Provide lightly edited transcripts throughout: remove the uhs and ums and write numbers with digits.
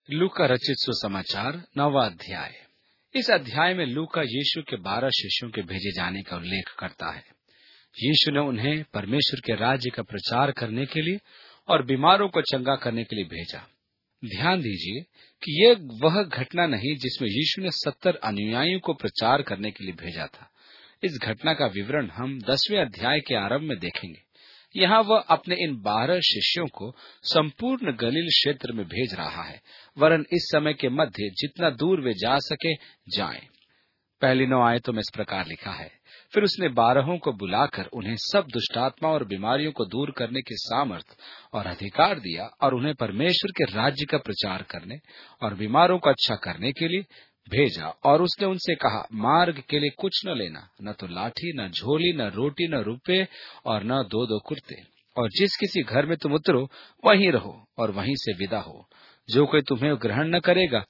लूका रचित सुसमाचार 9वां अध्याय। इस अध्याय में लूका यीशु के 12 शिष्यों के भेजे जाने का उल्लेख करता है। यीशु ने उन्हें परमेश्वर के राज्य का प्रचार करने के लिए और बीमारों को चंगा करने के लिए भेजा। ध्यान दीजिए कि यह वह घटना नहीं जिसमें यीशु ने 70 अनुयायियों को प्रचार करने के लिए भेजा था। इस घटना का विवरण हम 10वें अध्याय के आरंभ में देखेंगे। यहाँ वह अपने इन 12 शिष्यों को संपूर्ण गलील क्षेत्र में भेज रहा है, वरन इस समय के मध्य जितना दूर वे जा सके जाएं। पहली 9 आयतों में इस प्रकार लिखा है, फिर उसने 12 को बुलाकर उन्हें सब दुष्टात्मा और बीमारियों को दूर करने की सामर्थ और अधिकार दिया और उन्हें परमेश्वर के राज्य का प्रचार करने और बीमारों को अच्छा करने के लिए भेजा। और उसने उनसे कहा, मार्ग के लिए कुछ न लेना, न तो लाठी, न झोली, न रोटी, न रुपये और न 2 कुर्ते। और जिस किसी घर में तुम उतरो वहीं रहो और वहीं से विदा हो। जो कोई तुम्हें ग्रहण न करेगा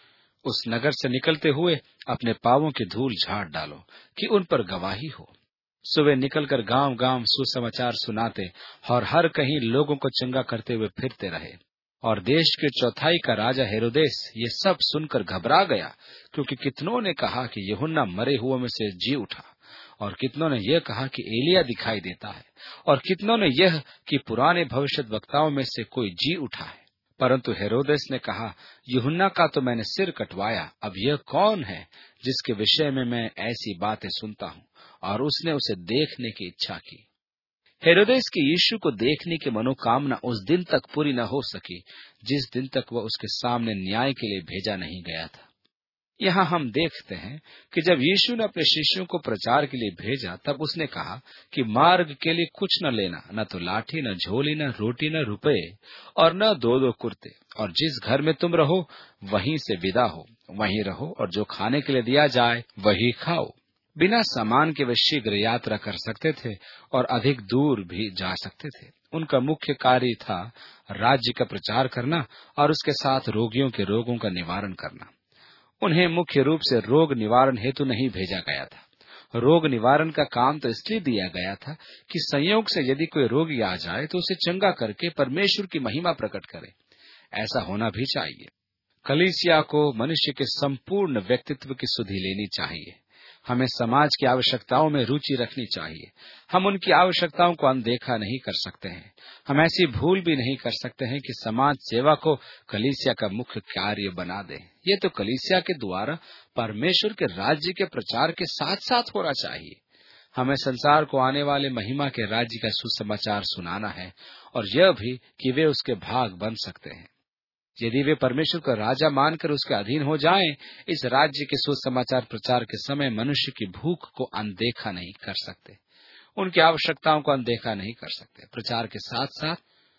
उस नगर से निकलते हुए अपने पांवों की धूल झाड़ डालो कि उन पर गवाही हो। सुबह निकलकर गांव गांव सुसमाचार सुनाते और हर कहीं लोगों को चंगा करते हुए फिरते रहे। और देश के चौथाई का राजा हेरोदेस ये सब सुनकर घबरा गया, क्योंकि कितनों ने कहा कि यूहन्ना मरे हुओं में से जी उठा, और कितनों ने यह कहा कि एलिया दिखाई देता है, और कितनों ने यह कि पुराने भविष्यद्वक्ताओं में से कोई जी उठा है। परंतु हेरोदेस ने कहा, यूहन्ना का तो मैंने सिर कटवाया, अब यह कौन है जिसके विषय में मैं ऐसी बातें सुनता हूँ? और उसने उसे देखने की इच्छा की। हेरोदेस की यीशु को देखने की मनोकामना उस दिन तक पूरी न हो सकी जिस दिन तक वह उसके सामने न्याय के लिए भेजा नहीं गया था। यहाँ हम देखते हैं कि जब यीशु ने अपने शिष्यों को प्रचार के लिए भेजा, तब उसने कहा कि मार्ग के लिए कुछ न लेना, न तो लाठी, न झोली, न रोटी, न रुपये और न 2 कुर्ते। और जिस घर में तुम रहो वहीं से विदा हो, वहीं रहो, और जो खाने के लिए दिया जाए वही खाओ। बिना सामान के वे शीघ्र यात्रा कर सकते थे और अधिक दूर भी जा सकते थे। उनका मुख्य कार्य था राज्य का प्रचार करना और उसके साथ रोगियों के रोगों का निवारण करना। उन्हें मुख्य रूप से रोग निवारण हेतु नहीं भेजा गया था। रोग निवारण का काम तो इसलिए दिया गया था कि संयोग से यदि कोई रोगी आ जाए तो उसे चंगा करके परमेश्वर की महिमा प्रकट करे। ऐसा होना भी चाहिए। कलीसिया को मनुष्य के संपूर्ण व्यक्तित्व की सुधि लेनी चाहिए। हमें समाज की आवश्यकताओं में रुचि रखनी चाहिए। हम उनकी आवश्यकताओं को अनदेखा नहीं कर सकते हैं। हम ऐसी भूल भी नहीं कर सकते हैं कि समाज सेवा को कलीसिया का मुख्य कार्य बना दें। ये तो कलीसिया के द्वारा परमेश्वर के राज्य के प्रचार के साथ साथ होना चाहिए। हमें संसार को आने वाले महिमा के राज्य का सुसमाचार सुनाना है, और यह भी कि वे उसके भाग बन सकते हैं यदि वे परमेश्वर का राजा मानकर उसके अधीन हो जाएं। इस राज्य के सुसमाचार प्रचार के समय मनुष्य की भूख को अनदेखा नहीं कर सकते, उनकी आवश्यकताओं को अनदेखा नहीं कर सकते। प्रचार के साथ साथ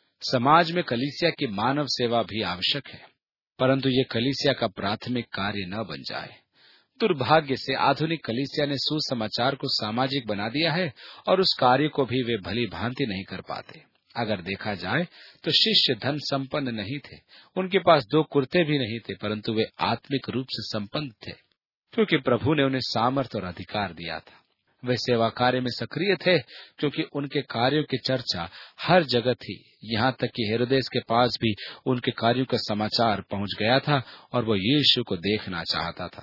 समाज में कलीसिया की मानव सेवा भी आवश्यक है, परंतु ये कलीसिया का प्राथमिक कार्य न बन जाए। दुर्भाग्य से आधुनिक कलीसिया ने सुसमाचार को सामाजिक बना दिया है और उस कार्य को भी वे भली भांति नहीं कर पाते। अगर देखा जाए तो शिष्य धन संपन्न नहीं थे, उनके पास 2 कुर्ते भी नहीं थे, परंतु वे आत्मिक रूप से संपन्न थे, क्योंकि प्रभु ने उन्हें सामर्थ और अधिकार दिया था। वे सेवा कार्य में सक्रिय थे, क्योंकि उनके कार्यों की चर्चा हर जगह थी। यहाँ तक कि हेरोदेस के पास भी उनके कार्यों का समाचार पहुंच गया था और वो यीशु को देखना चाहता था।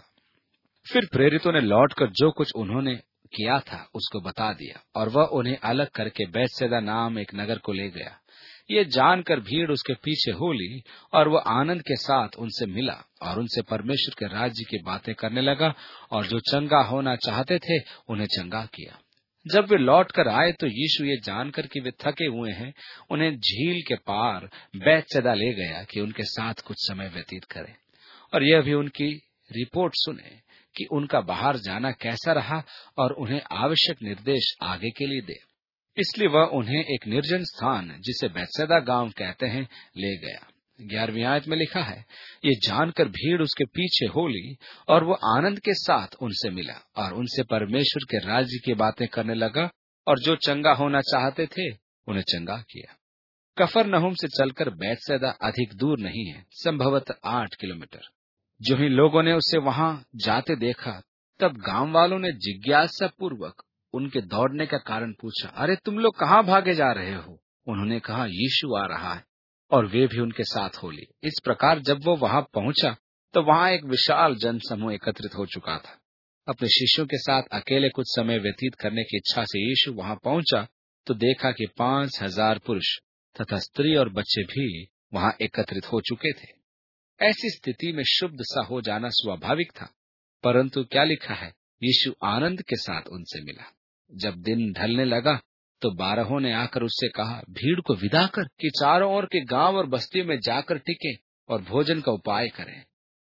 फिर प्रेरितों ने लौटकर जो कुछ उन्होंने किया था उसको बता दिया, और वह उन्हें अलग करके बैतसैदा नाम एक नगर को ले गया। ये जानकर भीड़ उसके पीछे हो ली, और वह आनंद के साथ उनसे मिला और उनसे परमेश्वर के राज्य की बातें करने लगा, और जो चंगा होना चाहते थे उन्हें चंगा किया। जब वे लौट कर आए तो यीशु ये जानकर कि वे थके हुए हैं, उन्हें झील के पार बैतसैदा ले गया कि उनके साथ कुछ समय व्यतीत करे, और यह भी उनकी रिपोर्ट सुने कि उनका बाहर जाना कैसा रहा, और उन्हें आवश्यक निर्देश आगे के लिए दे। इसलिए वह उन्हें एक निर्जन स्थान, जिसे बैतसैदा गांव कहते हैं, ले गया। 11वीं आयत में लिखा है, ये जानकर भीड़ उसके पीछे हो ली, और वो आनंद के साथ उनसे मिला और उनसे परमेश्वर के राज्य की बातें करने लगा, और जो चंगा होना चाहते थे उन्हें चंगा किया। कफरनहूम से चलकर बैतसैदा अधिक दूर नहीं है, संभवतः 8 किलोमीटर। जो ही लोगों ने उसे वहां जाते देखा, तब गांव वालों ने जिज्ञासा पूर्वक उनके दौड़ने का कारण पूछा, अरे तुम लोग कहाँ भागे जा रहे हो? उन्होंने कहा, यीशु आ रहा है, और वे भी उनके साथ हो लिए। इस प्रकार जब वो वहां पहुंचा तो वहां एक विशाल जनसमूह एकत्रित हो चुका था। अपने शिष्यों के साथ अकेले कुछ समय व्यतीत करने की इच्छा से यीशु वहां पहुंचा तो देखा कि 5,000 पुरुष तथा स्त्री और बच्चे भी वहां एकत्रित हो चुके थे। ऐसी स्थिति में शुद्ध सा हो जाना स्वाभाविक था, परंतु क्या लिखा है, यीशु आनंद के साथ उनसे मिला। जब दिन ढलने लगा तो 12 ने आकर उससे कहा, भीड़ को विदा कर कि चारों ओर के गांव और बस्तियों में जाकर टिके और भोजन का उपाय करें,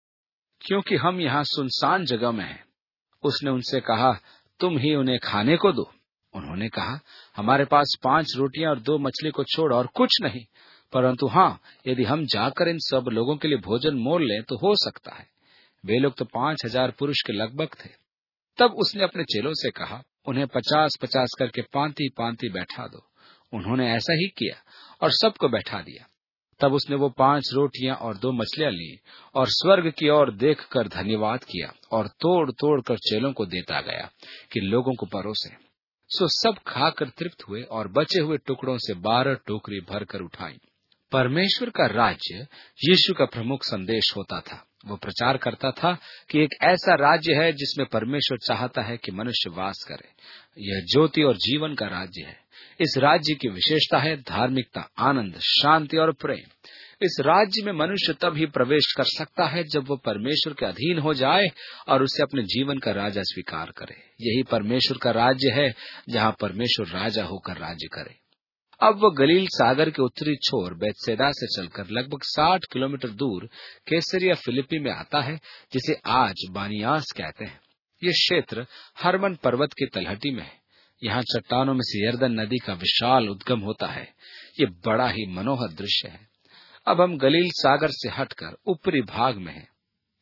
क्योंकि हम यहाँ सुनसान जगह में हैं। उसने उनसे कहा, तुम ही उन्हें खाने को दो। उन्होंने कहा, हमारे पास 5 रोटियां और 2 मछली को छोड़ और कुछ नहीं, परंतु हाँ, यदि हम जाकर इन सब लोगों के लिए भोजन मोल लें तो हो सकता है। वे लोग तो 5,000 पुरुष के लगभग थे। तब उसने अपने चेलों से कहा, उन्हें 50-50 करके पांति पांति बैठा दो। उन्होंने ऐसा ही किया और सबको बैठा दिया। तब उसने वो 5 रोटियां और 2 मछलियां ली और स्वर्ग की ओर देखकर धन्यवाद किया और तोड़ तोड़ कर चेलों को देता गया कि लोगों को परोसे। सो सब खाकर तृप्त हुए और बचे हुए टुकड़ों से 12 टोकरी भरकर उठाई। परमेश्वर का राज्य यीशु का प्रमुख संदेश होता था। वो प्रचार करता था कि एक ऐसा राज्य है जिसमें परमेश्वर चाहता है कि मनुष्य वास करे। यह ज्योति और जीवन का राज्य है। इस राज्य की विशेषता है धार्मिकता, आनंद, शांति और प्रेम। इस राज्य में मनुष्य तब ही प्रवेश कर सकता है जब वो परमेश्वर के अधीन हो जाए और उसे अपने जीवन का राजा स्वीकार करे। यही परमेश्वर का राज्य है जहाँ परमेश्वर राजा होकर राज्य करे। अब वो गलील सागर के उत्तरी छोर बेतसैदा से चलकर लगभग 60 किलोमीटर दूर कैसरिया फिलिप्पी में आता है, जिसे आज बानियास कहते हैं। ये क्षेत्र हरमन पर्वत की तलहटी में है। यहाँ चट्टानों में से यरदन नदी का विशाल उद्गम होता है। ये बड़ा ही मनोहर दृश्य है। अब हम गलील सागर से हटकर ऊपरी भाग में हैं।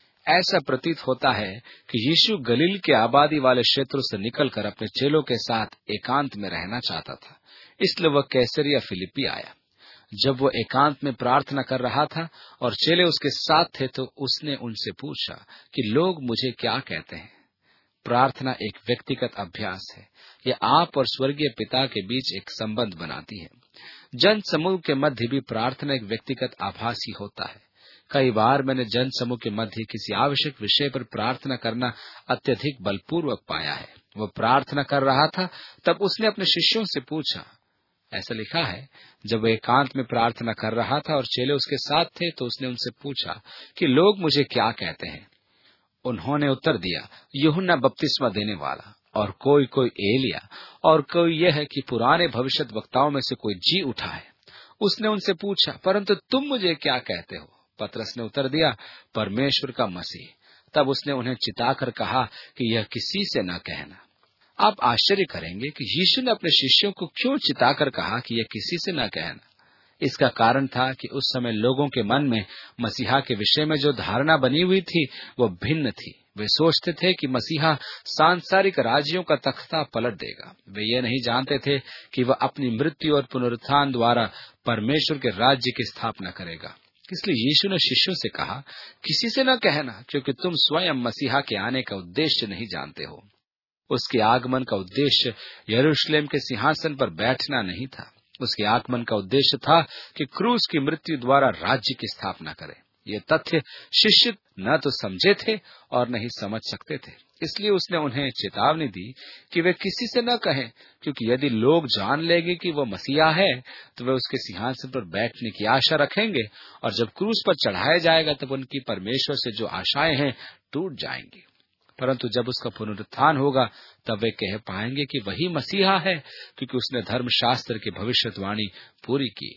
ऐसा प्रतीत होता है कि यीशु गलील के आबादी वाले क्षेत्रों से निकलकर अपने चेलों के साथ एकांत में रहना चाहता था, इसलिए वह कैसरिया फिलिप्पी आया। जब वो एकांत में प्रार्थना कर रहा था और चेले उसके साथ थे तो उसने उनसे पूछा कि लोग मुझे क्या कहते हैं। प्रार्थना एक व्यक्तिगत अभ्यास है। यह आप और स्वर्गीय पिता के बीच एक संबंध बनाती है। जन समूह के मध्य भी प्रार्थना एक व्यक्तिगत आभास ही होता है। कई बार मैंने जन समूह के मध्य किसी आवश्यक विषय पर प्रार्थना करना अत्यधिक बलपूर्वक पाया है। वो प्रार्थना कर रहा था, तब उसने अपने शिष्यों से पूछा। ऐसा लिखा है, जब वह एकांत में प्रार्थना कर रहा था और चेले उसके साथ थे तो उसने उनसे पूछा कि लोग मुझे क्या कहते हैं। उन्होंने उत्तर दिया, यूहन्ना बपतिस्मा देने वाला, और कोई एलिया, और कोई यह है कि पुराने भविष्यद्वक्ताओं में से कोई जी उठा है। उसने उनसे पूछा, परंतु तुम मुझे क्या कहते हो? पतरस ने उत्तर दिया, परमेश्वर का मसीह। तब उसने उन्हें चिताकर कहा कि यह किसी से न कहना। आप आश्चर्य करेंगे कि यीशु ने अपने शिष्यों को क्यों चिताकर कहा कि यह किसी से न कहना। इसका कारण था कि उस समय लोगों के मन में मसीहा के विषय में जो धारणा बनी हुई थी वो भिन्न थी। वे सोचते थे कि मसीहा सांसारिक राज्यों का तख्ता पलट देगा। वे ये नहीं जानते थे कि वह अपनी मृत्यु और पुनरुत्थान द्वारा परमेश्वर के राज्य की स्थापना करेगा। इसलिए यीशु ने शिष्यों से कहा, किसी से न कहना, क्योंकि तुम स्वयं मसीहा के आने का उद्देश्य नहीं जानते हो। उसके आगमन का उद्देश्य यरूशलेम के सिंहासन पर बैठना नहीं था। उसके आगमन का उद्देश्य था कि क्रूस की मृत्यु द्वारा राज्य की स्थापना करे। ये तथ्य शिष्य न तो समझे थे और न ही समझ सकते थे। इसलिए उसने उन्हें चेतावनी दी कि वे किसी से न कहें, क्योंकि यदि लोग जान लेंगे कि वह मसीहा है तो वे उसके सिंहासन पर बैठने की आशा रखेंगे, और जब क्रूस पर चढ़ाया जाएगा तब उनकी परमेश्वर से जो आशाएं हैं टूट जाएंगी। परंतु जब उसका पुनरुत्थान होगा तब वे कह पाएंगे कि वही मसीहा है, क्योंकि उसने धर्मशास्त्र की भविष्यवाणी पूरी की।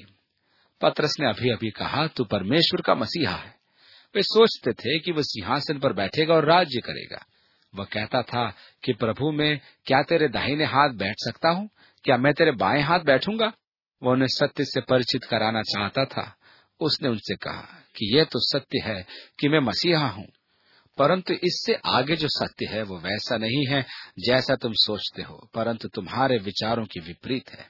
पतरस ने अभी अभी कहा, तू परमेश्वर का मसीहा है। वे सोचते थे कि वह सिंहासन पर बैठेगा और राज्य करेगा। वह कहता था कि प्रभु, मैं क्या तेरे दाहिने हाथ बैठ सकता हूँ? क्या मैं तेरे बाएं हाथ बैठूंगा? वह उन्हें सत्य से परिचित कराना चाहता था। उसने उनसे कहा कि यह तो सत्य है कि मैं मसीहा हूँ, परंतु इससे आगे जो सत्य है वो वैसा नहीं है जैसा तुम सोचते हो, परंतु तुम्हारे विचारों के विपरीत है।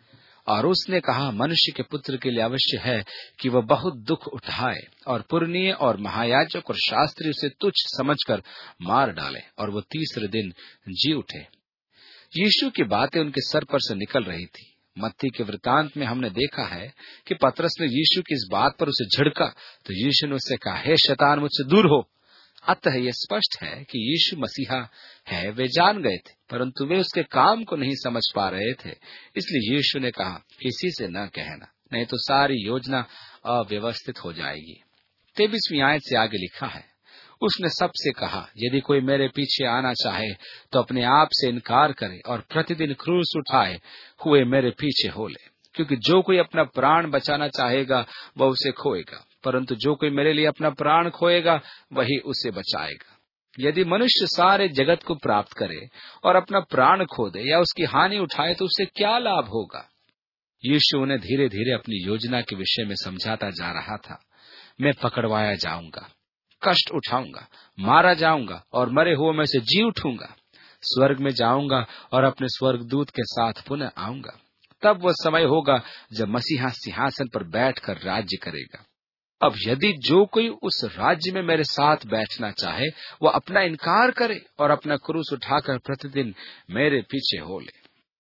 और उसने कहा, मनुष्य के पुत्र के लिए अवश्य है कि वह बहुत दुख उठाए और पुरनीय और महायाजक और शास्त्री उसे तुच्छ समझकर मार डाले और वो तीसरे दिन जी उठे। यीशु की बातें उनके सर पर से निकल रही थी। मत्ती के वृतांत में हमने देखा है कि पतरस ने यीशु की इस बात पर उसे झिड़का तो यीशु ने उससे कहा, हे शैतान, मुझसे दूर हो। अतः यह स्पष्ट है कि यीशु मसीहा है, वे जान गए थे, परंतु वे उसके काम को नहीं समझ पा रहे थे। इसलिए यीशु ने कहा, किसी से न कहना, नहीं तो सारी योजना अव्यवस्थित हो जाएगी। 23वीं आयत से आगे लिखा है, उसने सबसे कहा, यदि कोई मेरे पीछे आना चाहे तो अपने आप से इनकार करे और प्रतिदिन क्रूस उठाए हुए मेरे पीछे हो ले। क्योंकि जो कोई अपना प्राण बचाना चाहेगा वह उसे खोएगा, परंतु जो कोई मेरे लिए अपना प्राण खोएगा वही उसे बचाएगा। यदि मनुष्य सारे जगत को प्राप्त करे और अपना प्राण खो दे या उसकी हानि उठाए तो उसे क्या लाभ होगा। यीशु उन्हें धीरे धीरे अपनी योजना के विषय में समझाता जा रहा था। मैं पकड़वाया जाऊंगा, कष्ट उठाऊंगा, मारा जाऊंगा और मरे हुए में से जी उठूंगा, स्वर्ग में जाऊंगा और अपने स्वर्गदूत के साथ पुनः आऊंगा। तब वह समय होगा जब मसीहा सिंहासन पर बैठकर राज्य करेगा। अब यदि जो कोई उस राज्य में मेरे साथ बैठना चाहे वह अपना इनकार करे और अपना क्रूस उठाकर प्रतिदिन मेरे पीछे हो ले।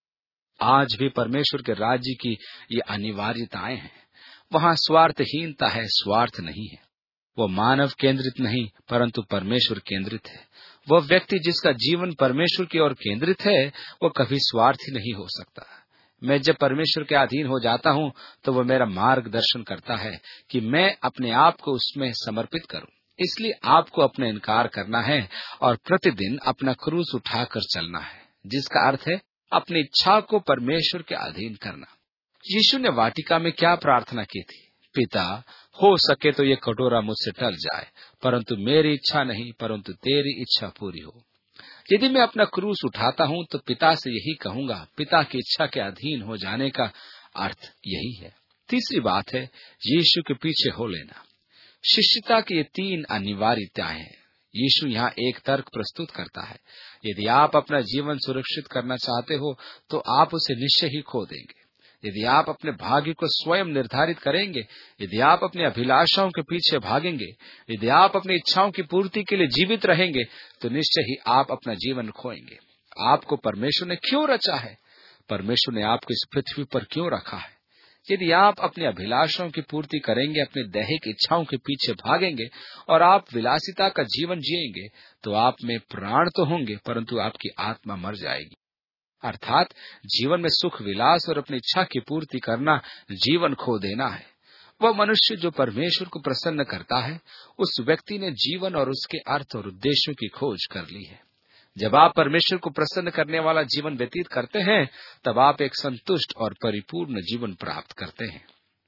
आज भी परमेश्वर के राज्य की ये अनिवार्यताएं हैं। वहां स्वार्थहीनता है, स्वार्थ नहीं है। वो मानव केंद्रित नहीं परंतु परमेश्वर केंद्रित है। वह व्यक्ति जिसका जीवन परमेश्वर की ओर केंद्रित है वो कभी स्वार्थी नहीं हो सकता। मैं जब परमेश्वर के अधीन हो जाता हूँ तो वह मेरा मार्गदर्शन करता है कि मैं अपने आप को उसमें समर्पित करूँ। इसलिए आपको अपना इनकार करना है और प्रतिदिन अपना क्रूस उठाकर चलना है, जिसका अर्थ है अपनी इच्छा को परमेश्वर के अधीन करना। यीशु ने वाटिका में क्या प्रार्थना की थी? पिता, हो सके तो ये कटोरा मुझसे टल जाए, परंतु मेरी इच्छा नहीं परंतु तेरी इच्छा पूरी हो। यदि मैं अपना क्रूस उठाता हूँ तो पिता से यही कहूंगा। पिता की इच्छा के अधीन हो जाने का अर्थ यही है। तीसरी बात है यीशु के पीछे हो लेना। शिष्यता की ये 3 अनिवार्यताएं हैं। यीशु यहाँ एक तर्क प्रस्तुत करता है। यदि आप अपना जीवन सुरक्षित करना चाहते हो तो आप उसे निश्चय ही खो देंगे। यदि आप अपने भाग्य को स्वयं निर्धारित करेंगे, यदि आप अपनी अभिलाषाओं के पीछे भागेंगे, यदि आप अपनी इच्छाओं की पूर्ति के लिए जीवित रहेंगे तो निश्चय ही आप अपना जीवन खोएंगे। आपको परमेश्वर ने क्यों रचा है? परमेश्वर ने आपको इस पृथ्वी पर क्यों रखा है? यदि आप अपनी अभिलाषाओं की पूर्ति करेंगे, अपनी दैहिक इच्छाओं के पीछे भागेंगे और आप विलासिता का जीवन जिएंगे तो आप में प्राण तो होंगे परंतु आपकी आत्मा मर जाएगी। अर्थात जीवन में सुख विलास और अपनी इच्छा की पूर्ति करना जीवन खो देना है। वह मनुष्य जो परमेश्वर को प्रसन्न करता है उस व्यक्ति ने जीवन और उसके अर्थ और उद्देश्यों की खोज कर ली है। जब आप परमेश्वर को प्रसन्न करने वाला जीवन व्यतीत करते हैं तब आप एक संतुष्ट और परिपूर्ण जीवन प्राप्त करते हैं।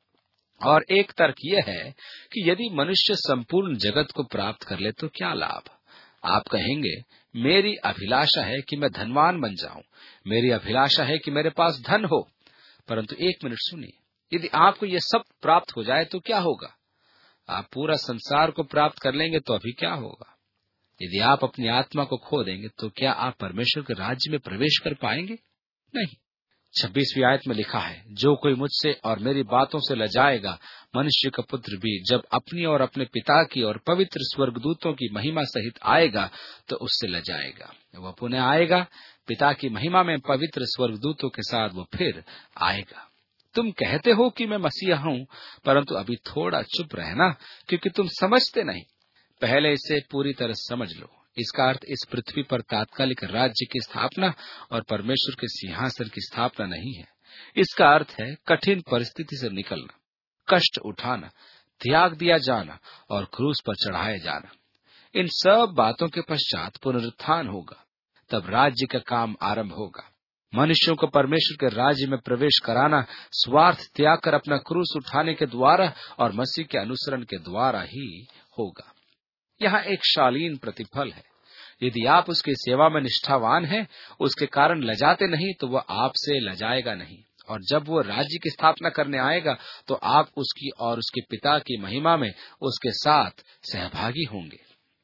और एक तर्क यह है कि यदि मनुष्य संपूर्ण जगत को प्राप्त कर ले तो क्या लाभ? आप कहेंगे, मेरी अभिलाषा है कि मैं धनवान बन जाऊं, मेरी अभिलाषा है कि मेरे पास धन हो। परंतु एक मिनट सुनिए, यदि आपको ये सब प्राप्त हो जाए तो क्या होगा? आप पूरा संसार को प्राप्त कर लेंगे तो अभी क्या होगा? यदि आप अपनी आत्मा को खो देंगे तो क्या आप परमेश्वर के राज्य में प्रवेश कर पाएंगे? नहीं। 26वीं आयत में लिखा है, जो कोई मुझसे और मेरी बातों से लजाएगा, मनुष्य का पुत्र भी जब अपनी और अपने पिता की और पवित्र स्वर्गदूतों की महिमा सहित आएगा तो उससे लजाएगा। वह पुनः आएगा, पिता की महिमा में पवित्र स्वर्गदूतों के साथ वो फिर आएगा। तुम कहते हो कि मैं मसीहा हूँ, परंतु अभी थोड़ा चुप रहना, क्योंकि तुम समझते नहीं। पहले इसे पूरी तरह समझ लो। इसका अर्थ इस पृथ्वी पर तात्कालिक राज्य की स्थापना और परमेश्वर के सिंहासन की स्थापना नहीं है। इसका अर्थ है कठिन परिस्थिति से निकलना, कष्ट उठाना, त्याग दिया जाना और क्रूस पर चढ़ाए जाना। इन सब बातों के पश्चात पुनरुत्थान होगा, तब राज्य का काम आरंभ होगा। मनुष्यों को परमेश्वर के राज्य में प्रवेश कराना स्वार्थ त्याग कर अपना क्रूस उठाने के द्वारा और मसीह के अनुसरण के द्वारा ही होगा। यहाँ एक शालीन प्रतिफल है। यदि आप उसकी सेवा में निष्ठावान हैं, उसके कारण लजाते नहीं तो वह आपसे लजाएगा नहीं। और जब वो राज्य की स्थापना करने आएगा तो आप उसकी और उसके पिता की महिमा में उसके साथ सहभागी होंगे।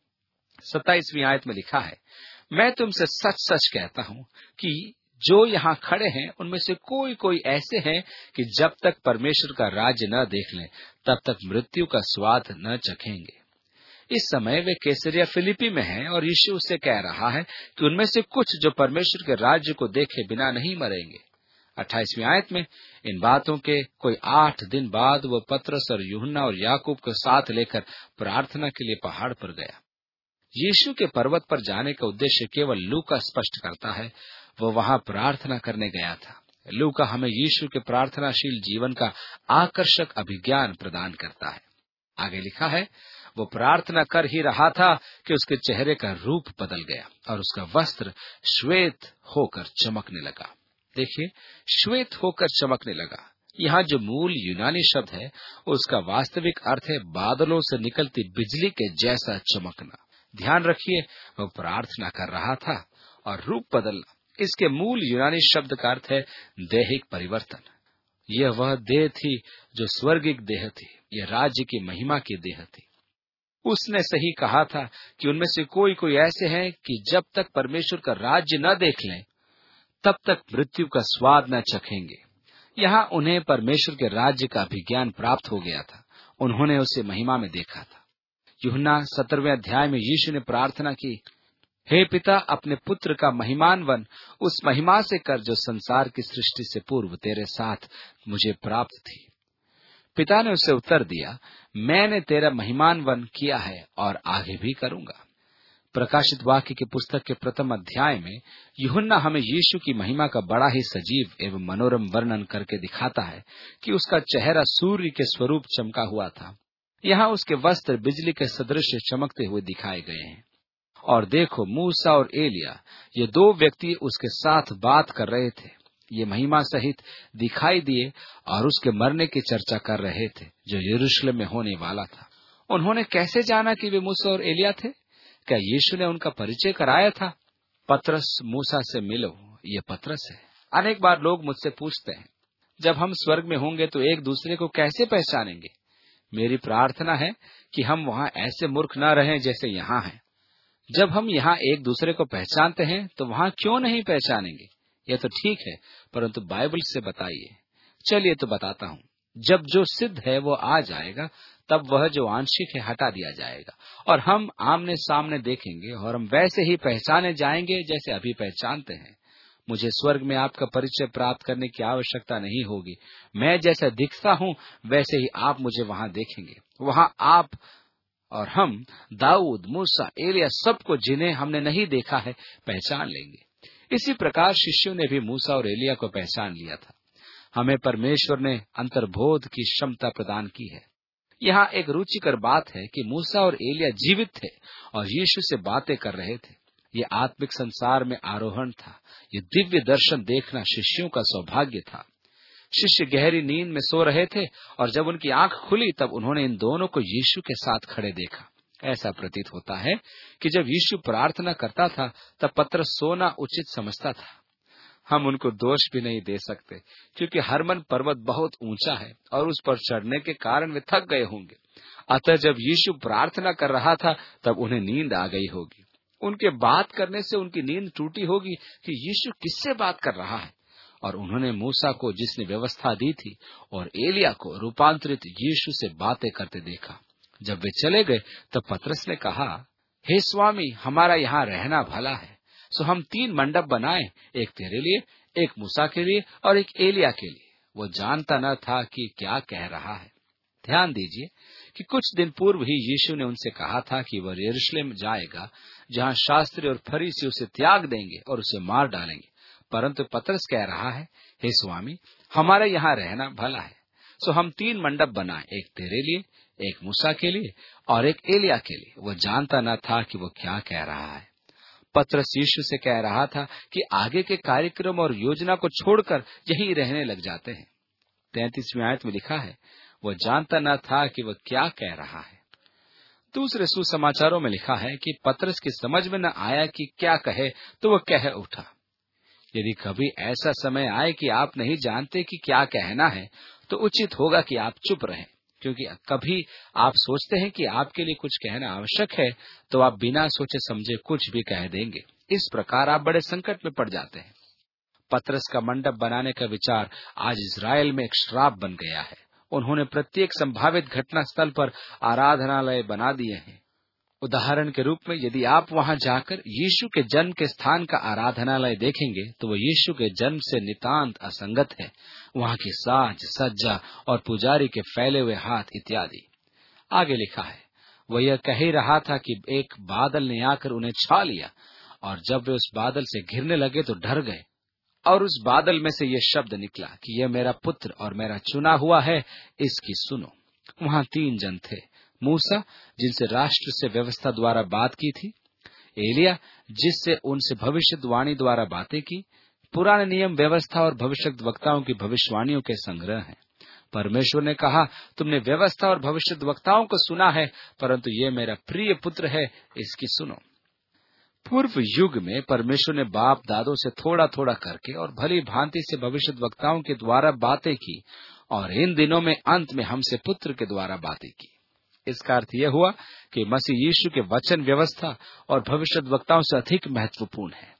27वीं आयत में लिखा है, मैं तुमसे सच सच कहता हूँ कि जो यहाँ खड़े हैं उनमें से कोई ऐसे हैं कि जब तक परमेश्वर का राज्य न देख लें तब तक मृत्यु का स्वाद न चखेंगे। इस समय वे कैसरिया फिलिपी में हैं और यीशु उससे कह रहा है कि उनमें से कुछ जो परमेश्वर के राज्य को देखे बिना नहीं मरेंगे। 28वीं आयत में इन बातों के कोई 8 दिन बाद वह पतरस और यूहन्ना और याकूब को साथ लेकर प्रार्थना के लिए पहाड़ पर गया। यीशु के पर्वत पर जाने का उद्देश्य केवल लूका स्पष्ट करता है। वह वहां प्रार्थना करने गया था। लूका हमें यीशु के प्रार्थनाशील जीवन का आकर्षक अभिज्ञान प्रदान करता है। आगे लिखा है, वो प्रार्थना कर ही रहा था कि उसके चेहरे का रूप बदल गया और उसका वस्त्र श्वेत होकर चमकने लगा। देखिए, श्वेत होकर चमकने लगा। यहाँ जो मूल यूनानी शब्द है, उसका वास्तविक अर्थ है बादलों से निकलती बिजली के जैसा चमकना। ध्यान रखिए, वो प्रार्थना कर रहा था और रूप बदलना, इसके मूल यूनानी शब्द का अर्थ है दैहिक परिवर्तन। यह वह देह थी जो स्वर्गिक देह थी, यह राज्य की महिमा की देह थी। उसने सही कहा था कि उनमें से कोई कोई ऐसे हैं कि जब तक परमेश्वर का राज्य न देख लें तब तक मृत्यु का स्वाद न चखेंगे। यहाँ उन्हें परमेश्वर के राज्य का अभिज्ञान प्राप्त हो गया था। उन्होंने उसे महिमा में देखा था। यूहन्ना 17वें अध्याय में यीशु ने प्रार्थना की, हे पिता, अपने पुत्र का महिमान वन उस महिमा से कर जो संसार की सृष्टि से पूर्व तेरे साथ मुझे प्राप्त थी। पिता ने उसे उत्तर दिया, मैंने तेरा महिमान वन किया है और आगे भी करूंगा। प्रकाशित वाक्य की पुस्तक के प्रथम अध्याय में यूहन्ना हमें यीशु की महिमा का बड़ा ही सजीव एवं मनोरम वर्णन करके दिखाता है कि उसका चेहरा सूर्य के स्वरूप चमका हुआ था। यहाँ उसके वस्त्र बिजली के सदृश चमकते हुए दिखाए गए हैं। और देखो, मूसा और एलिया, ये दो व्यक्ति उसके साथ बात कर रहे थे। ये महिमा सहित दिखाई दिए और उसके मरने की चर्चा कर रहे थे जो यरूशलेम में होने वाला था। उन्होंने कैसे जाना कि वे मूसा और एलिया थे? क्या यीशु ने उनका परिचय कराया था? पतरस, मूसा से मिलो, ये पतरस है। अनेक बार लोग मुझसे पूछते हैं, जब हम स्वर्ग में होंगे तो एक दूसरे को कैसे पहचानेंगे? मेरी प्रार्थना है कि हम वहां ऐसे मूर्ख न रहें जैसे यहाँ हैं। जब हम यहाँ एक दूसरे को पहचानते हैं तो वहां क्यों नहीं पहचानेंगे? यह तो ठीक है, परंतु बाइबल से बताइए। चलिए तो बताता हूँ। जब जो सिद्ध है वो आ जाएगा, तब वह जो आंशिक है हटा दिया जाएगा और हम आमने सामने देखेंगे और हम वैसे ही पहचाने जाएंगे जैसे अभी पहचानते हैं। मुझे स्वर्ग में आपका परिचय प्राप्त करने की आवश्यकता नहीं होगी। मैं जैसा दिखता हूँ वैसे ही आप मुझे वहां देखेंगे। वहां आप और हम दाऊद, मूसा, एलिया सबको जिन्हें हमने नहीं देखा है पहचान लेंगे। इसी प्रकार शिष्यों ने भी मूसा और एलिया को पहचान लिया था। हमें परमेश्वर ने अंतर्बोध की क्षमता प्रदान की है। यहाँ एक रुचिकर बात है कि मूसा और एलिया जीवित थे और यीशु से बातें कर रहे थे। ये आत्मिक संसार में आरोहण था। ये दिव्य दर्शन देखना शिष्यों का सौभाग्य था। शिष्य गहरी नींद में सो रहे थे और जब उनकी आंख खुली तब उन्होंने इन दोनों को यीशु के साथ खड़े देखा। ऐसा प्रतीत होता है कि जब यीशु प्रार्थना करता था तब पतरस सोना उचित समझता था। हम उनको दोष भी नहीं दे सकते, क्योंकि हरमन पर्वत बहुत ऊंचा है और उस पर चढ़ने के कारण वे थक गए होंगे। अतः जब यीशु प्रार्थना कर रहा था तब उन्हें नींद आ गई होगी। उनके बात करने से उनकी नींद टूटी होगी कि यीशु किससे बात कर रहा है। और उन्होंने मूसा को, जिसने व्यवस्था दी थी, और एलिया को रूपांतरित यीशु से बातें करते देखा। जब वे चले गए तब पतरस ने कहा, हे स्वामी, हमारा यहाँ रहना भला है, सो हम 3 मंडप बनाएं, एक तेरे लिए, एक मूसा के लिए और एक एलिया के लिए। वो जानता न था कि क्या कह रहा है। ध्यान दीजिए कि कुछ दिन पूर्व ही यीशु ने उनसे कहा था कि वह यरूशलेम जाएगा, जहाँ शास्त्री और फरीसी उसे त्याग देंगे और उसे मार डालेंगे। परंतु पतरस कह रहा है, हे स्वामी, हमारे यहाँ रहना भला है, सो हम 3 मंडप बनाएं, एक तेरे लिए, एक मूसा के लिए और एक एलिया के लिए। वो जानता न था कि वो क्या कह रहा है। पतरस यीशु से कह रहा था कि आगे के कार्यक्रम और योजना को छोड़कर यहीं रहने लग जाते हैं। 33वीं आयत में लिखा है, वो जानता न था कि वह क्या कह रहा है। दूसरे सुसमाचारों में लिखा है कि पतरस की समझ में न आया कि क्या कहे, तो वह कह उठा। यदि कभी ऐसा समय आए कि आप नहीं जानते कि क्या कहना है, तो उचित होगा कि आप चुप रहें, क्योंकि कभी आप सोचते हैं कि आपके लिए कुछ कहना आवश्यक है, तो आप बिना सोचे समझे कुछ भी कह देंगे। इस प्रकार आप बड़े संकट में पड़ जाते हैं। पतरस का मंडप बनाने का विचार आज इस्राएल में एक श्राप बन गया है। उन्होंने प्रत्येक संभावित घटना स्थल पर आराधनालय बना दिए हैं। उदाहरण के रूप में यदि आप वहां जाकर यीशु के जन्म के स्थान का आराधनालय देखेंगे तो वह यीशु के जन्म से नितांत असंगत है। वहां की साज सज्जा और पुजारी के फैले हुए हाथ इत्यादि। आगे लिखा है, वह यह कह ही रहा था कि एक बादल ने आकर उन्हें छा लिया, और जब वे उस बादल से घिरने लगे तो डर गए। और उस बादल में से ये शब्द निकला कि यह मेरा पुत्र और मेरा चुना हुआ है, इसकी सुनो। वहां 3 जन थे, मूसा जिनसे राष्ट्र से व्यवस्था द्वारा बात की थी, एलिया जिससे उनसे भविष्यवाणी द्वारा बातें की। पुराने नियम व्यवस्था और भविष्यद्वक्ताओं की भविष्यवाणियों के संग्रह हैं। परमेश्वर ने कहा, तुमने व्यवस्था और भविष्यद्वक्ताओं को सुना है, परंतु ये मेरा प्रिय पुत्र है, इसकी सुनो। पूर्व युग में परमेश्वर ने बाप दादों से थोड़ा थोड़ा करके और भली भांति से भविष्यद्वक्ताओं के द्वारा बातें की, और इन दिनों में अंत में हमसे पुत्र के द्वारा बातें की। इसका अर्थ यह हुआ कि मसीह यीशु के वचन व्यवस्था और भविष्यद्वक्ताओं से अधिक महत्वपूर्ण है।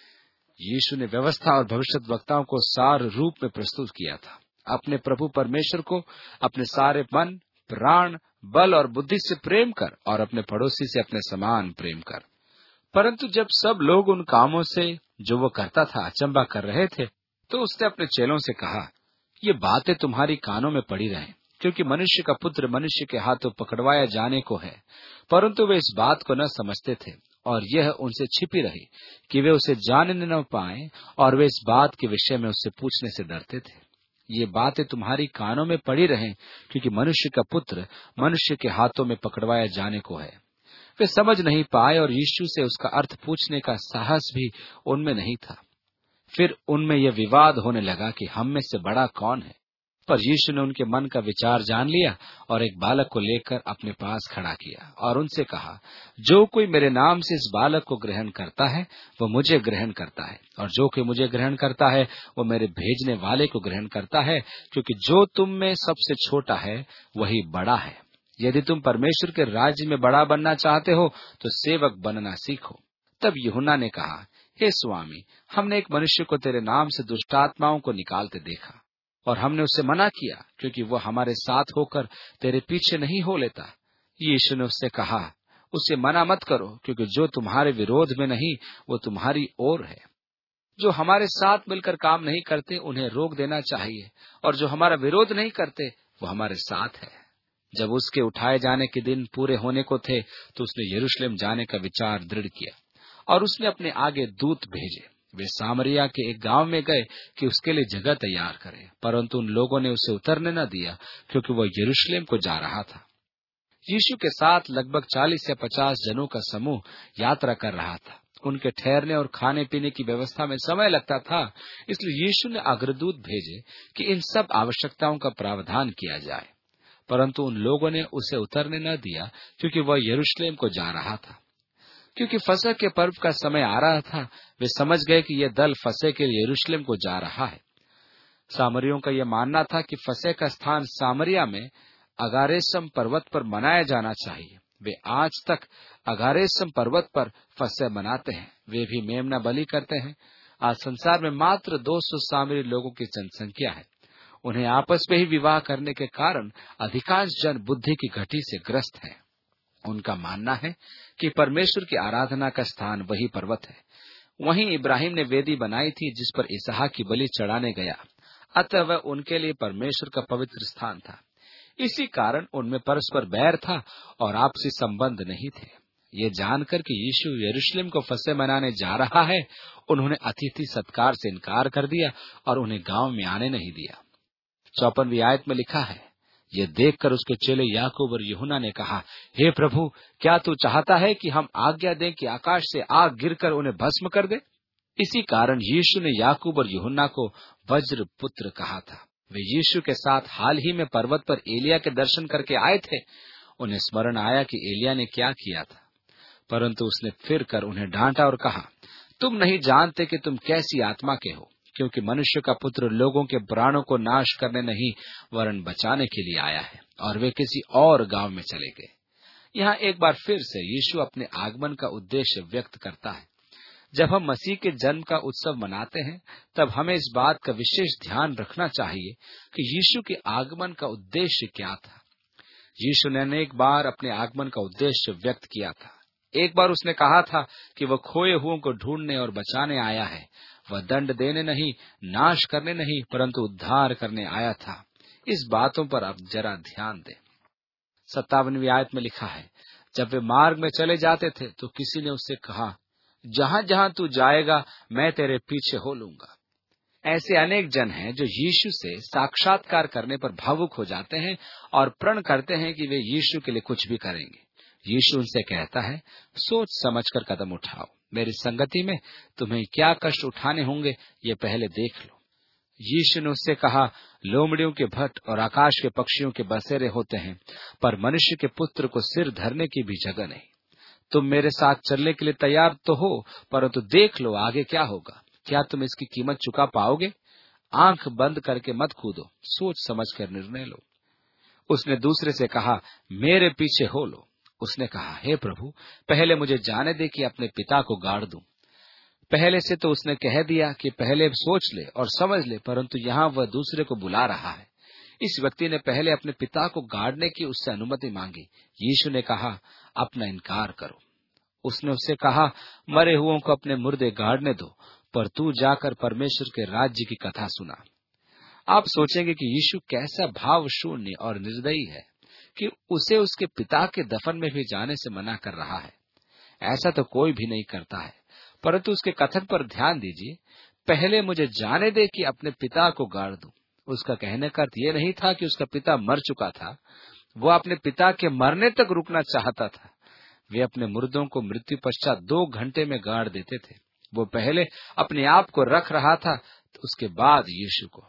यीशु ने व्यवस्था और भविष्यद्वक्ताओं को सार रूप में प्रस्तुत किया था। अपने प्रभु परमेश्वर को अपने सारे मन, प्राण, बल और बुद्धि से प्रेम कर, और अपने पड़ोसी से अपने समान प्रेम कर। परंतु जब सब लोग उन कामों से जो वो करता था अचंभा कर रहे थे, तो उसने अपने चेलों से कहा, ये बातें तुम्हारी कानों में पड़ी रहें, क्योंकि मनुष्य का पुत्र मनुष्य के हाथों पकड़वाया जाने को है। परंतु वे इस बात को न समझते थे, और यह उनसे छिपी रही कि वे उसे जानने न पाएं, और वे इस बात के विषय में उससे पूछने से डरते थे। ये बातें तुम्हारी कानों में पड़ी रहें, क्योंकि मनुष्य का पुत्र मनुष्य के हाथों में पकड़वाया जाने को है। वे समझ नहीं पाए, और यीशु से उसका अर्थ पूछने का साहस भी उनमें नहीं था। फिर उनमें यह विवाद होने लगा कि हम में से बड़ा कौन है। पर यीशु ने उनके मन का विचार जान लिया, और एक बालक को लेकर अपने पास खड़ा किया, और उनसे कहा, जो कोई मेरे नाम से इस बालक को ग्रहण करता है, वो मुझे ग्रहण करता है, और जो कोई मुझे ग्रहण करता है, वो मेरे भेजने वाले को ग्रहण करता है। क्योंकि जो तुम में सबसे छोटा है, वही बड़ा है। यदि तुम परमेश्वर के राज्य में बड़ा बनना चाहते हो, तो सेवक बनना सीखो। तब यूहन्ना ने कहा, हे स्वामी, हमने एक मनुष्य को तेरे नाम से दुष्टात्माओं को निकालते देखा, और हमने उससे मना किया, क्योंकि वह हमारे साथ होकर तेरे पीछे नहीं हो लेता। यीशु ने उससे कहा, उसे मना मत करो, क्योंकि जो तुम्हारे विरोध में नहीं, वो तुम्हारी ओर है। जो हमारे साथ मिलकर काम नहीं करते, उन्हें रोक देना चाहिए, और जो हमारा विरोध नहीं करते, वो हमारे साथ है। जब उसके उठाए जाने के दिन पूरे होने को थे, तो उसने यरूशलेम जाने का विचार दृढ़ किया, और उसने अपने आगे दूत भेजे। वे सामरिया के एक गांव में गए कि उसके लिए जगह तैयार करें, परंतु उन लोगों ने उसे उतरने न दिया, क्योंकि वह यरूशलेम को जा रहा था। यीशु के साथ लगभग 40 या 50 जनों का समूह यात्रा कर रहा था। उनके ठहरने और खाने पीने की व्यवस्था में समय लगता था, इसलिए यीशु ने अग्रदूत भेजे कि इन सब आवश्यकताओं का प्रावधान किया जाए। परंतु उन लोगों ने उसे उतरने न दिया, क्योंकि वह यरूशलेम को जा रहा था। क्योंकि फसह के पर्व का समय आ रहा था, वे समझ गए कि यह दल फसह के लिए यरूशलेम को जा रहा है। सामरियों का यह मानना था कि फसह का स्थान सामरिया में अगारेसम पर्वत पर मनाया जाना चाहिए। वे आज तक अगारेसम पर्वत पर फसह मनाते हैं। वे भी मेमना बलि करते हैं। आज संसार में मात्र 200 सामरी लोगों की जनसंख्या है। उन्हें आपस में ही विवाह करने के कारण अधिकांश जन बुद्धि की घटी से ग्रस्त हैं। उनका मानना है कि परमेश्वर की आराधना का स्थान वही पर्वत है। वहीं इब्राहिम ने वेदी बनाई थी, जिस पर इसहाक की बलि चढ़ाने गया। अतः वह उनके लिए परमेश्वर का पवित्र स्थान था। इसी कारण उनमें परस्पर बैर था और आपसी संबंध नहीं थे। ये जानकर कि यीशु यरूशलेम को फसह मनाने जा रहा है, उन्होंने अतिथि सत्कार से इनकार कर दिया और उन्हें गांव में आने नहीं दिया। 54वीं आयत में लिखा है, ये देखकर उसके चेले याकूब और यूहन्ना ने कहा, हे प्रभु, क्या तू चाहता है कि हम आज्ञा दें कि आकाश से आग गिरकर उन्हें भस्म कर दे? इसी कारण यीशु ने याकूब और यूहन्ना को वज्र पुत्र कहा था। वे यीशु के साथ हाल ही में पर्वत पर एलिया के दर्शन करके आए थे। उन्हें स्मरण आया कि एलिया ने क्या किया था, परंतु उसने फिर कर उन्हें डांटा और कहा, तुम नहीं जानते कि तुम कैसी आत्मा के हो, क्योंकि मनुष्य का पुत्र लोगों के प्राणों को नाश करने नहीं वरन बचाने के लिए आया है। और वे किसी और गांव में चले गए। यहाँ एक बार फिर से यीशु अपने आगमन का उद्देश्य व्यक्त करता है। जब हम मसीह के जन्म का उत्सव मनाते हैं, तब हमें इस बात का विशेष ध्यान रखना चाहिए कि यीशु के आगमन का उद्देश्य क्या था। यीशु ने अनेक बार अपने आगमन का उद्देश्य व्यक्त किया था। एक बार उसने कहा था कि वह खोए हुओं को ढूंढने और बचाने आया है। वह दंड देने नहीं, नाश करने नहीं, परंतु उद्धार करने आया था। इस बातों पर आप जरा ध्यान दें। 57वीं आयत में लिखा है, जब वे मार्ग में चले जाते थे तो किसी ने उससे कहा, जहां जहां तू जाएगा मैं तेरे पीछे हो लूंगा। ऐसे अनेक जन हैं जो यीशु से साक्षात्कार करने पर भावुक हो जाते हैं और प्रण करते हैं कि वे यीशु के लिए कुछ भी करेंगे। यीशु उनसे कहता है, सोच समझकर कदम उठाओ। मेरी संगति में तुम्हें क्या कष्ट उठाने होंगे ये पहले देख लो। यीशु ने उससे कहा, लोमड़ियों के भट्ट और आकाश के पक्षियों के बसेरे होते हैं, पर मनुष्य के पुत्र को सिर धरने की भी जगह नहीं। तुम मेरे साथ चलने के लिए तैयार तो हो, परंतु देख लो आगे क्या होगा। क्या तुम इसकी कीमत चुका पाओगे? आंख बंद करके मत कूदो, सोच समझ कर निर्णय लो। उसने दूसरे से कहा, मेरे पीछे हो लो। उसने कहा, हे प्रभु, पहले मुझे जाने दे कि अपने पिता को गाड़ दूं। पहले से तो उसने कह दिया कि पहले सोच ले और समझ ले, परंतु यहाँ वह दूसरे को बुला रहा है। इस व्यक्ति ने पहले अपने पिता को गाड़ने की उससे अनुमति मांगी। यीशु ने कहा, अपना इनकार करो। उसने उससे कहा, मरे हुओं को अपने मुर्दे गाड़ने दो, पर तू जाकर परमेश्वर के राज्य की कथा सुना। आप सोचेंगे कि यीशु कैसा भाव शून्य और निर्दयी है कि उसे उसके पिता के दफन में भी जाने से मना कर रहा है। ऐसा तो कोई भी नहीं करता है, परंतु उसके कथन पर ध्यान दीजिए, पहले मुझे जाने दे कि अपने पिता को गाड़ दूं। उसका कहने का अर्थ ये नहीं था कि उसका पिता मर चुका था। वो अपने पिता के मरने तक रुकना चाहता था। वे अपने मुर्दों को मृत्यु पश्चात 2 घंटे में गाड़ देते थे। वो पहले अपने आप को रख रहा था, तो उसके बाद यीशु को।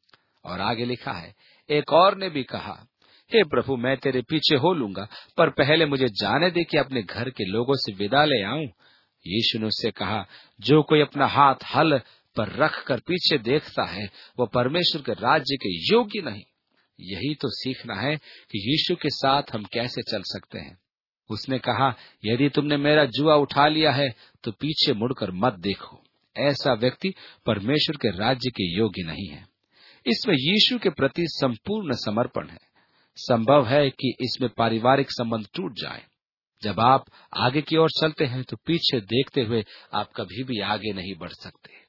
और आगे लिखा है, एक और ने भी कहा, हे प्रभु, मैं तेरे पीछे हो लूंगा, पर पहले मुझे जाने दे कि अपने घर के लोगों से विदा ले आऊं। यीशु ने उससे कहा, जो कोई अपना हाथ हल पर रख कर पीछे देखता है, वह परमेश्वर के राज्य के योग्य नहीं। यही तो सीखना है कि यीशु के साथ हम कैसे चल सकते हैं। उसने कहा, यदि तुमने मेरा जुआ उठा लिया है तो पीछे मुड़कर मत देखो। ऐसा व्यक्ति परमेश्वर के राज्य के योग्य नहीं है। इसमें यीशु के प्रति संपूर्ण समर्पण है। संभव है कि इसमें पारिवारिक संबंध टूट जाए। जब आप आगे की ओर चलते हैं तो पीछे देखते हुए आप कभी भी आगे नहीं बढ़ सकते।